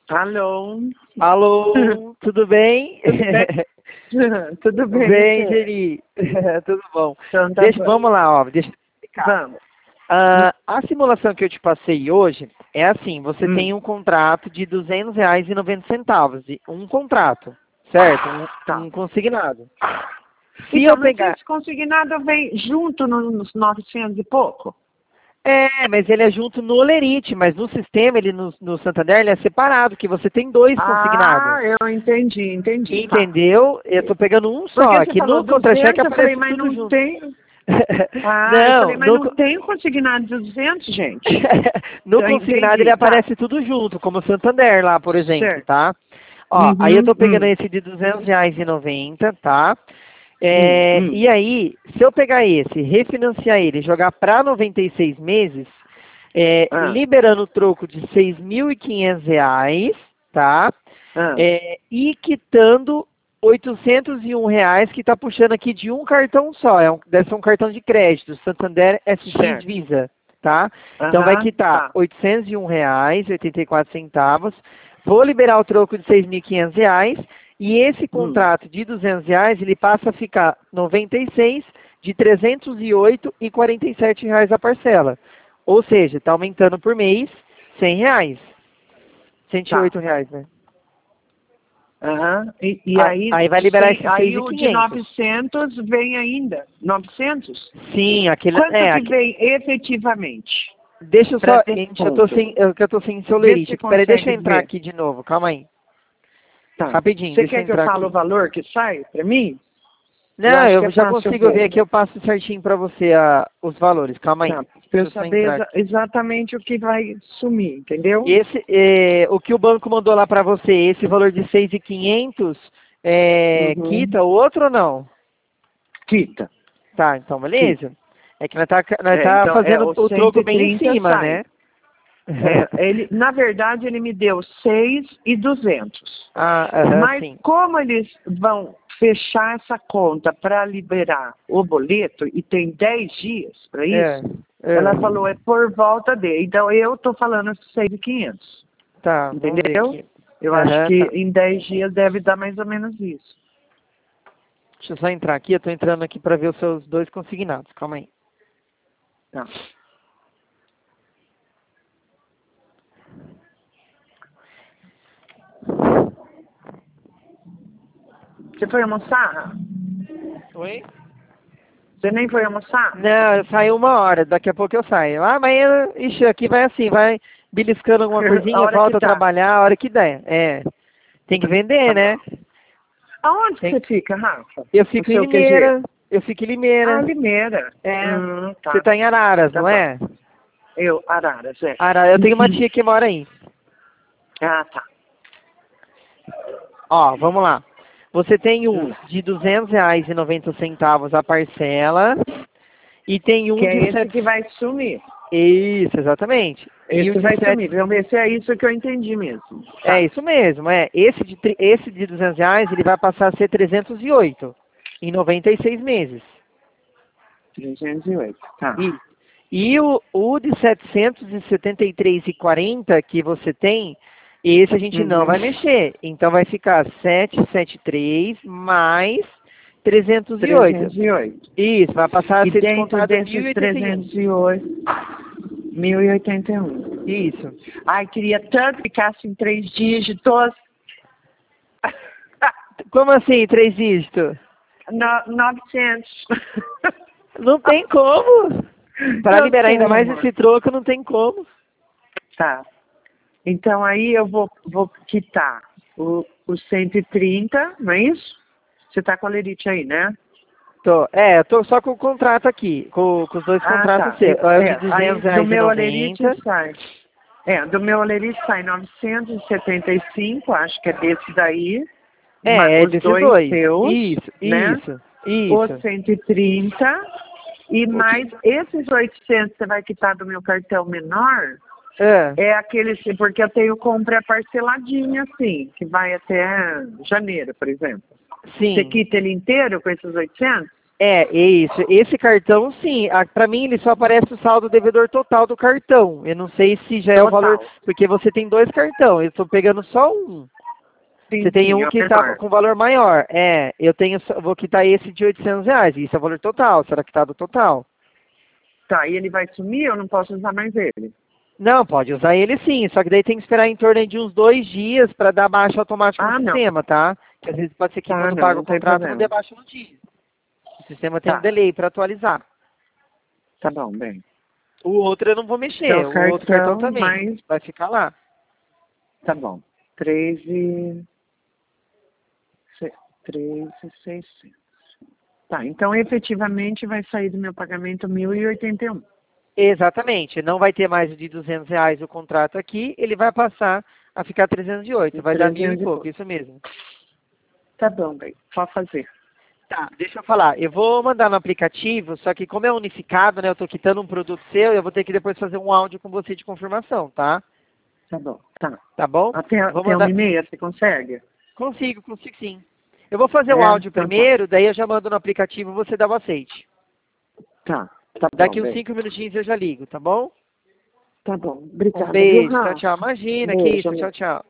Alô? Alô, tudo bem? Tudo bem? Bem, Geri. Tudo bom. Então, tá bom. Vamos lá, ó. Deixa eu explicar. Vamos. A simulação que eu te passei hoje é assim, você tem um contrato de R$ 200,90, um contrato, certo? Tá. Um consignado. Se Então, eu pegar... mas esse consignado vem junto nos 900 e pouco? mas ele é junto no Olerite, mas no sistema, ele no Santander, ele é separado, que você tem dois consignados. Ah, eu entendi. Entendeu? Eu tô pegando um só. Porque você Aqui falou no contra-cheque 200, eu falei, aparece mas tudo não junto. tem... Ah, eu Não, falei, mas não tem consignado de 200, gente. no Então, consignado entendi, ele tá. aparece tudo junto, como o Santander lá, por exemplo, Certo. tá? Ó, aí eu tô pegando esse de R$ 200,90, tá? E aí, se eu pegar esse, refinanciar ele, jogar para 96 meses, liberando o troco de R$ 6.500, tá? E quitando R$ 801 que está puxando aqui de um cartão só. Deve ser um cartão de crédito, Santander SX Certo. Visa, tá? Então vai quitar R$ 801,84. Vou liberar o troco de R$ 6.500 e esse contrato de R$ 200 ele passa a ficar 96 de R$ 308,47 a parcela. Ou seja, está aumentando por mês R$ 100. R$ 108, né? Aí vai liberar esse aí o de 6.500. 900 vem ainda. 900? Sim, aquele... Quanto que vem efetivamente? Deixa eu só... Pra Gente, eu tô sem celularite. Peraí, deixa eu entrar aqui de novo. Calma aí. Tá. Rapidinho, Você deixa eu quer que eu entrar fale aqui. o valor que sai pra mim? Não, acho que eu é já fácil consigo ver. ver aqui, eu passo certinho pra você os valores. Calma aí. Tá. Pra Deixa eu eu só saber entrar aqui. exatamente o que vai sumir, entendeu? O que o banco mandou lá pra você, esse valor de 6.500, quita o outro ou não? Quita. Tá, então beleza. É que nós tá Então, fazendo o troco bem em 130 cima, sai. né? Na verdade, ele me deu 6.200. Mas Sim. como eles vão fechar essa conta para liberar o boleto e tem 10 dias para isso, ela falou, é por volta de. Então, eu estou falando 6.500. Tá, entendeu? vamos ver aqui. Eu acho que em 10 dias deve dar mais ou menos isso. Deixa eu só entrar aqui, eu tô entrando aqui para ver os seus dois consignados. Calma aí. Tá. Você foi almoçar? Oi? Você nem foi almoçar? Não, eu saio 1 hora, daqui a pouco eu saio. Mas ixi, aqui vai assim, vai beliscando alguma coisinha, volta a trabalhar a hora que der. Tem que vender, né? Aonde você fica, Rafa? Eu fico em Limeira. Ah, Limeira. Tá. Você tá em Araras, não é? Eu, Araras, Araras, eu tenho uma tia que mora aí. Ah, tá. Ó, vamos lá. Você tem um de R$ 200,90 a parcela e tem um que é de esse que vai sumir. Isso, exatamente. Esse vai sumir. Vamos ver se é isso que eu entendi mesmo. Tá. É isso mesmo, Esse de R$ 200 ele vai passar a ser 308 em 96 meses. 308, tá. E o de 773,40 que você tem, esse a gente não vai mexer. Então vai ficar 773 mais 308. 308. Isso, vai passar a ser dentro descontado desses 308, 1.081. Isso. Ai, queria tanto que ficasse em 3 dígitos. Como assim, 3 dígitos? 900. Não tem como. Para liberar ainda mais esse troco, não tem como. Tá. Então aí eu vou quitar o 130, não é isso? Você tá com a Lerite aí, né? Eu tô só com o contrato aqui, com os dois contratos seus. De R$ do meu 200,90. Alerite sai. Do meu Alerite sai 975, acho que é desse daí. Os desses dois seus, Isso, né? isso. Os 130 e mais esses 800 você vai quitar do meu cartão menor. É aquele, porque eu tenho compra parceladinha, assim, que vai até janeiro, por exemplo. Sim. Você quita ele inteiro com esses 800? É isso. Esse cartão, sim. Para mim, ele só aparece o saldo devedor total do cartão. Eu não sei se já é o valor, porque você tem 2 cartões. Eu estou pegando só um. Sim, Você tem sim, um que está com valor maior. Vou quitar esse de R$ 800. Isso é o valor total. Será quitado total? Tá, e ele vai sumir, eu não posso usar mais ele? Não, pode usar ele sim. Só que daí tem que esperar em torno de uns 2 dias para dar baixa automática no sistema, tá? Que às vezes pode ser que quando paga o contrato não dê baixa no dia. O sistema tem um delay para atualizar. Tá bom, bem. O outro eu não vou mexer. O outro cartão também. Vai ficar lá. Tá bom. 13.600. Tá, então efetivamente vai sair do meu pagamento 1.081. Exatamente. Não vai ter mais de R$ 200 o contrato aqui. Ele vai passar a ficar 308. Vai dar 1.000 e pouco. Isso mesmo. Tá bom, bem. Pode fazer. Tá, deixa eu falar. Eu vou mandar no aplicativo, só que como é unificado, né? Eu tô quitando um produto seu, eu vou ter que depois fazer um áudio com você de confirmação, tá? Tá bom, tá. Tá bom? Até 1h30 você consegue? Consigo sim. Eu vou fazer o áudio primeiro, daí eu já mando no aplicativo e você dá o aceite. Tá bom. Daqui uns 5 minutinhos eu já ligo, tá bom? Tá bom. Obrigada. Um beijo, tchau. Imagina, que isso, tchau.